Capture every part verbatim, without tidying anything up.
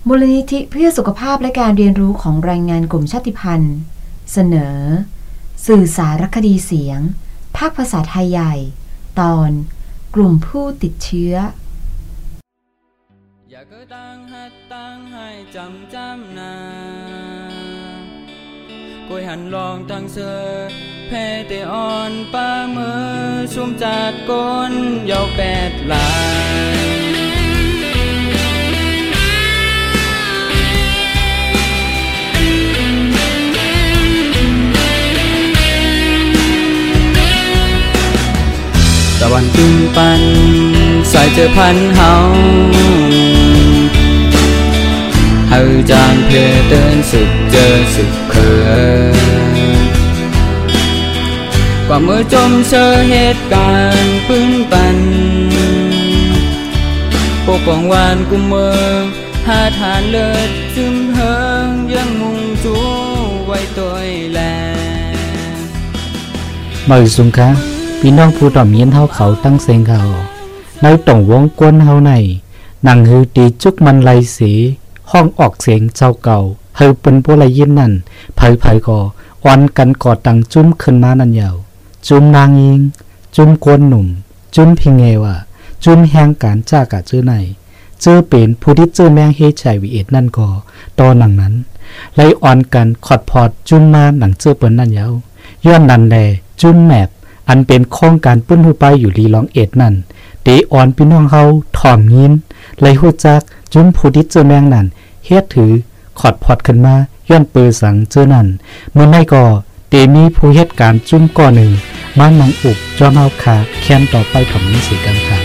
มูลนิธิเพื่อสุขภาพและการเรียนรู้ของแรงงานกลุ่มชาติพันธุ์เสนอสื่อสารคดีเสียงภาคภาษาไทยใหญ่ตอนกลุ่มผู้ติดเชื้ออย่าก็ตั้งหัดตั้งให้จำจำนากุยหันลองตั้งเสือเพเตอ่อนป้ามือซุ่มจัดก้นยาวแปดลายตะวันตึงปันใส่เจอพันเฮาเฮาจางเพลเดินสุดเจอสุดเคยกว่ามือจมเชอเหตุการณ์พื้นปันปกป้องวานกุมเมืองหาทานเลิศซึมเฮิงยังมุงจูไว้ตัวแลมือสุงคะพี่น้องผู้ต่อมเย็นเฮาเขาตั้งเสียงเขาในต่งวงกวนเฮาในนังฮือตีจุกมันไหลสีห้องออกเสียงเจ้าเก่าเฮาเป็นผู้ไหลยินนั่นไผๆก็อ่อนกันกอดตังจุ้มขึ้นมานั่นยาวจุ้มนางยิงจุ้มกวนหนุ่มจุ้มพิงเงวะจุ้มแห่งการจากะเจอในเจอเป็นผู้ที่เจอแมงเฮชัยวิเอตนั่นก็ตอนหนังนั้นไหลอ่อนกันขอดพอดจุ้มมาหนังเจอเปิ้นนั่นยาวย้อนนั่นแลจุ้มแมบอันเป็นโครงการปื้นหูไปอยู่ลีลองเอ็ดนั่นเดอ่อนพี่น้องเฮาถ่อมยินไหลหูจักจุ้มผู้ที่เจอแมงนั่นเฮ็ดถือขอดพอดขึ้นมาย้อนเปือสังเจอนั่นเมื่อไม่ก็เตมีผู้เหตุการณ์จุ้มก่อหนึ่งมานังอุบจอมเอาขาแค้นต่อไปถมนิสิกังขา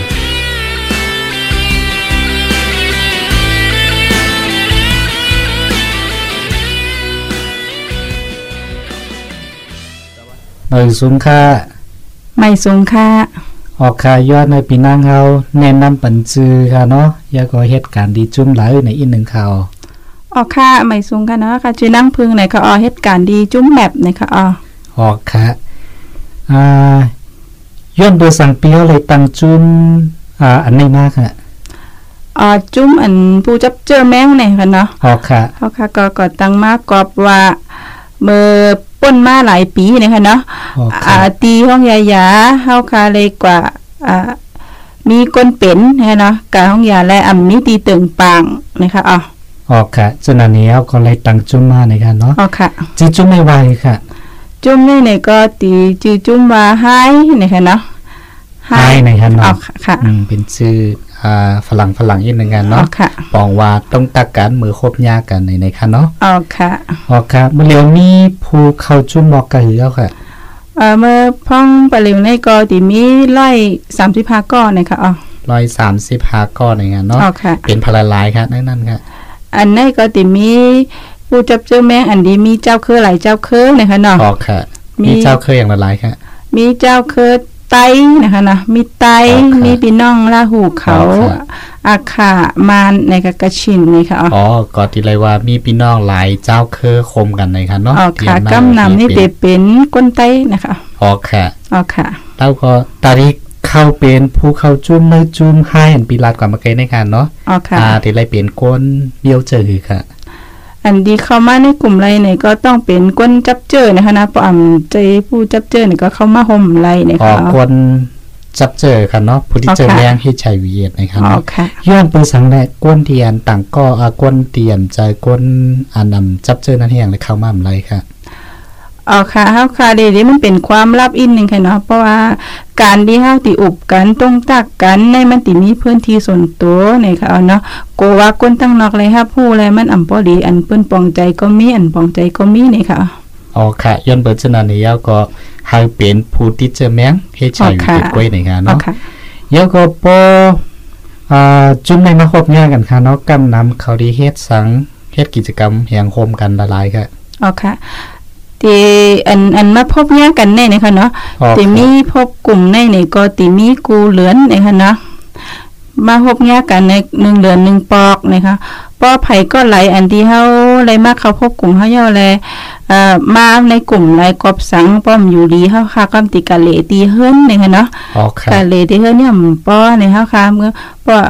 ไม่สูงค่าไม่สูงค่าออกค่ายอดในปีนางเฮาแนะนำปันจือค่ะเนาะอย่าก็เหตุการณ์ดีจุ้มหลายในอีกหนึ่งข่าวออกค่ะไม่สูงค่ะเนาะค่ะชื่อนั่งพึ่งไหนค่ะอ๋อเหตุการณ์ดีจุ้มแมปไหนค่ะอ๋อออกค่ะอ่าย้อนเบอร์สั่งเปียวเลยตั้งจุ้มอ่าอันนี้มากค่ะอ๋อจุ้มอันผู้จับเจอแมงเนี่ยค่ะเนาะออกค่ะออกค่ะก็ก็ตั้งมากกอบว่าเมื่อป้นมาหลายปีเนี่ยค่ะเนาะอ่าตีห้องยายาเฮาค่ะเลยกว่าอ่ามีก้นเป็นนะคะเนาะกะห้องยาและอ่ำมีตีตึงปางนะคะอ๋อออกค่ะจนอันนี้ก็เลยตั้งจุ้มมาในค่ะเนาะออกค่ะจื้อจุ้มไม่ไวค่ะจุ้มนี่เนี่ยก็ตีจื้อจุ้มว่าไฮนะคะเนาะไฮในค่ะเนาะค่ะอืมเป็นชื่ออ่าฝรั่งฝรั่งอีกหนึ่งกันเนาะปองว่าต้องตักกันมือครบยากันในในค่ะเนาะออกค่ะออกค่ะเมื่อเร็วนี้ผู้เข้าจุ้มบอกกันหรือเอาค่ะเอ่อเมื่อพ่องปะเร็วในก็ตีมีร้อยสามสิบห้าก้อนนะคะอ๋อร้อยสามสิบห้าก้อนในงานเนาะเป็นพลายลายค่ะนั่นนั่นค่ะอันนี้ก็ติมีผู้จับเจอแมงอันดีมีเจ้าเคยหลายเจ้าเคยนะคะเนาะอ๋อค่ะมีเจ้าเคยอย่างละหลายค่ะมีเจ้าเคยไตนะคะเนาะมีไตมีพี่น้องลาหูเขาอาขามานในกะกะชินนี่ค่ะอ๋อก็ที่เลยว่ามีพี่น้องหลายเจ้าเคยคมกันในค่ะเนาะอ๋อค่ะกำนำนี่เป็นก้นไตนะคะอ๋อค่ะอ๋อค่ะแล้วก็ตาริเข้าเป็นผู้เข้าจุ้มในจุ้มให้อันปีลาดกว่ามาเกยในค่ะเนาะอ๋อค่ะอ่าที่เลยเปลี่ยนก้นเบี้ยวเจอค่ะอันดีเข้ามาในกลุ่มไรเนี่ยก็ต้องเป็นก้นจับเจอนะคะนะปอมใจผู้จับเจอเนี่ยก็เข้ามาห่มไรเนี่ยค่ะอ๋อก้นจับเจอค่ะเนาะผู้ที่เจอแรงให้ใช้วิเยตนะคะเนาะย้อนไปสังแรกก้นเตียนต่างก็อ่าก้นเตียนใจก้นอันนำจับเจอนั่นเองเลยเข้ามาห่มไรค่ะอ๋อค่ะเฮาค่ะเดี๋ยวนี้มันเป็นความลับอีกนึงค่ะเนาะเพราะว่าการที่เฮาติอุบกันตรงตักกันในมันติมีพื้นที่ส่วนตัวนี่ค่ะเนาะโกว่าคนตั้งนอกเลยครับผู้อะไรมันอำบ่ดีอันเปิ้นปองใจก็มีอันปองใจก็มีนี่ค่ะอ๋อค่ะย้อนเบิดฉะนั้นแล้วก็ให้เป็นผู้ที่เจอแมงเฮ็ดใช้อยู่ติดกล้วยในงานเนาะเดี๋ยวก็พออ่าจุ่มในมาครบงานกันค่ะเนาะกำนำเขาดีเฮ็ดสังเฮ็ดกิจกรรมแห่งโฮมกันหลายๆค่ะอ๋อค่ะตีอันอันมาพบแยกกันแน่นะคะเนาะตีมีพบกลุ่มในนี่ก็ตีมีกูเหลือนนะคะเนาะมาพบแยกกันในหนึ่งเดือนหนึ่งปอกนะคะปอไผ่ก็ไหลอันที่เฮาไหลมาเขาพบกลุ่มเฮาเยาแลเอ่อมาในกลุ่มไหลกอบสังป้อมอยู่ดีเฮาค่ะกำติกะเลตีเฮิรนนะคะเนาะกะเลตีเฮิรนเนี่ยป้อในเฮาค่ะเมื่อป้อ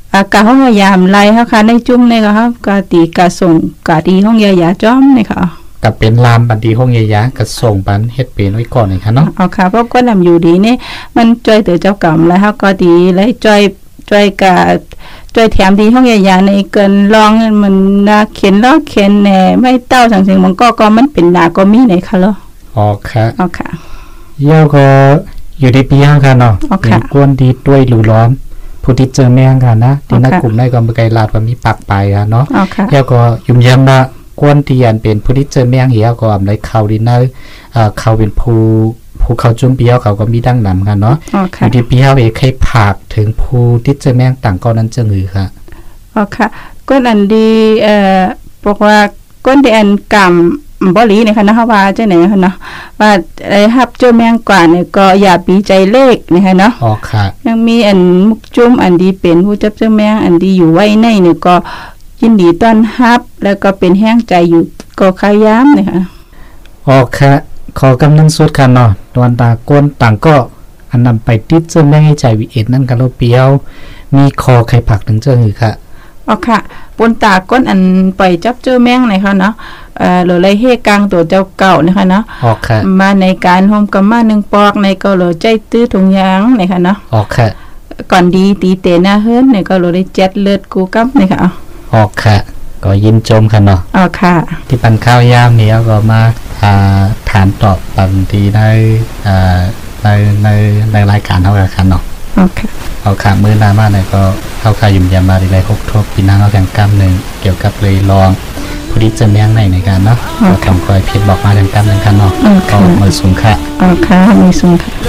อากาห้องยามไล่เฮาค่ะในจุ่มนี่ก็ครับกะตีกะส่งกะดีห้องยายาจ้อมนี่ค่ะก็เป็นลามบัดดีห้องยายาก็ส่งปันเฮ็ดเป็นไว้ก่อนนี่ค่ะเนาะเอาค่ะเพราะก็นำอยู่ดีนี่มันจ่อยเตอเจ้ากรรมแล้วเฮาก็ดีแล้วจ่อยจ่อยกะจ่อยแถมดีห้องยายาในเกินลองมันน่าเขียนล้อเขียนแหน่ไม่เต้าสังเสียงมันก็ก็มันเป็นดาก็มีไหนค่ะเหรออ๋อค่ะอ๋อค่ะเยาก็อยู่ในปีเฮาค่ะเนาะเป็นกวนดีด้วยหลู่ล้อมผู้ที่เจอแม่งค่ะนะที่นักกลุ่มได้ก็บ่ไกลลาดว่ามีปากไปค่ะเนาะเฮาก็ยุ่มยำนะกวนที่อันเป็นผู้ที่เจอแม่งเฮาก็อำได้เข้าดินเนอร์เอ่อเขาเป็นผู้ผู้เขาจุ่มปีเฮาเขาก็มีดังนำกันเนาะอยู่ที่ปีเฮาเองเคยผากถึงผู้ที่เจอแม่งต่างก็นั้นจะหือค่ะอ๋อค่ะก้นอันดีเอ่อบอกว่าก้นที่อันกรรมบ่หลีนี่ค่ะนะว่าจังไหนค่ะเนาะว่าไอ้ฮับเจ้าแมงกว่านี่ก็อย่าปีใจเลขนี่ค่ะเนาะอ๋อค่ะยังมีอันมุกจุ่มอันดีเป็นผู้จับเจ้าแมงอันดีอยู่ไว้ในนี่ก็ยินดีต้อนรับแล้วก็เป็นแห้งใจอยู่ก็ขยามนี่ค่ะอ๋อค่ะขอกำนันสุดค่ะเนาะตอนตาก้นต่างก็อันนำไปติดเจ้าแมงให้ใจวิเอ็ดนั่นกันโลเปียวมีคอไข่ผักถึงเจ้าหือค่ะอ๋อค่ะปนตาก้นอันไปจับเจ้าแมงนี่ค่ะเนาะเอ่อหรือไรเฮกลางตัวเจ้าเก่านี่ค่ะเนาะอ๋อค่ะมาในการโฮมกำมาหนึ่งปอกในก็เลยใจตื้อถุงยางนี่ค่ะเนาะอ๋อค่ะก่อนดีตีเตหน้าเฮิรนนี่ก็เลยได้เจ็ดเลือดกูกับนี่ค่ะอ๋อค่ะก็ยินจมค่ะเนาะอ๋อค่ะที่ปันข้าวยามนี้ก็มาอ่าถามตอบปันทีได้อ่าในในในรายการเท่ากันค่ะเนาะอ๋อค่ะเอาค่ะมื้อหน้ามาเนี่ยก็เข้าค่ายยุ่มยามมาได้ครบทบพี่น้องเอาแข่งกำหนึ่งเกี่ยวกับเลยลองผู้ที่จะแม่งในในการเนาะก็ทำคอยเพชรบอกมาแข่งกำหนึ่งกันเนาะก็มือสูงค่ะอ๋อค่ะมือสูงค่ะ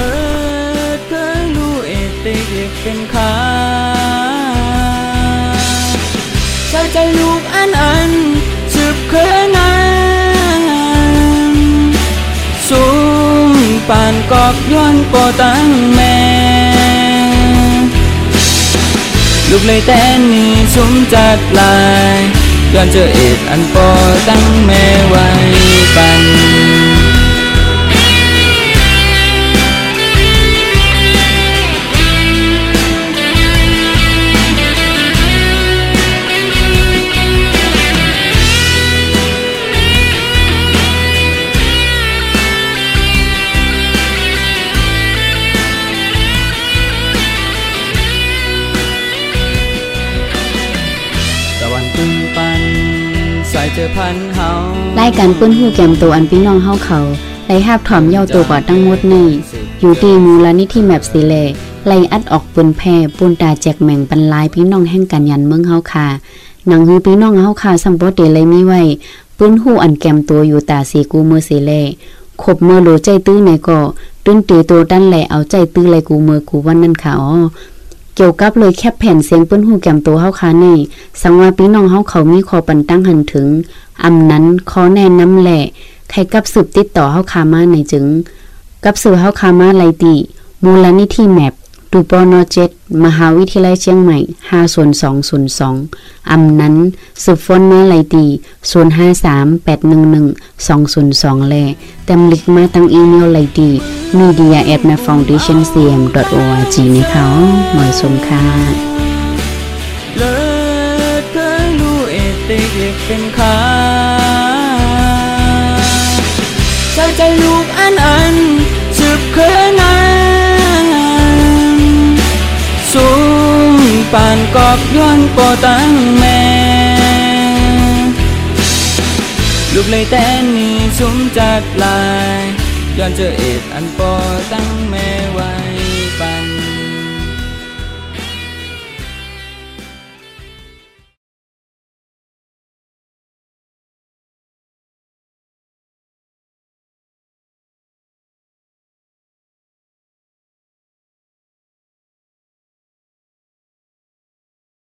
ใจใจลูกอันอันสืบเคยนานสูงปานกอกย้อนปอตั้งแม่ลูกเลยแต่นี่สุมจัดลายย้อนเจอเอ็ดอันปอตั้งแม่ไว้ปันรายการปื้นหูแก้มตัวอันพี่น้องเฮาเขาไล่ห้าบถ่อมเย้าตัวกว่าตั้งหมดในอยู่ที่มูลนิธิแมปสีเลไล่อัดออกปืนแพร่ปูนตาแจกแม่งบรรลายพี่น้องแห่งกันยันเมืองเฮาค่ะหนังฮือพี่น้องเฮาค่ะสัมปอเตเลยมีไว้ปื้นหูอันแก้มตัวอยู่ตาสีกูมือสีเลขบมือโหลใจตื้อในก็ตื้นตีตัวดันแหล่เอาใจตื้อไหลกูมือกูวันนั้นค่ะอ๋อเกี่ยวกับเลยแคบแผ่นเสียงปื้นหูแก้มตัวเฮาค่ะนี่สังว่าพี่น้องเฮาเขามีขอปันตั้งหันถึงอำนั้นขอแนะนำแหละใครกับสืบติดต่อเฮาคามาในจึงกับสืบเฮาคามาไลติมูลนิธิแมปดูปอนอเจ็ดมหาวิทยาลัยเชียงใหม่ห้าศูนย์สองศูนย์สองอำนั้นสืบฟอนมาไลติศูนย์ห้าสาม แปดหนึ่งหนึ่ง สองศูนย์สองแลเต็มลิกมาตั้งอีเมลไลติ media at foundation c m dot org นะคะหมายสมค่ะเป็นขาใจใจลูกอันอันสืบเคยนานสูงปานกอกย้อนปอตั้งแม่ลูกเลยแต่นี่สุมจัดลายย้อนเจอเอ็ดอันปอตั้งแม่ไว้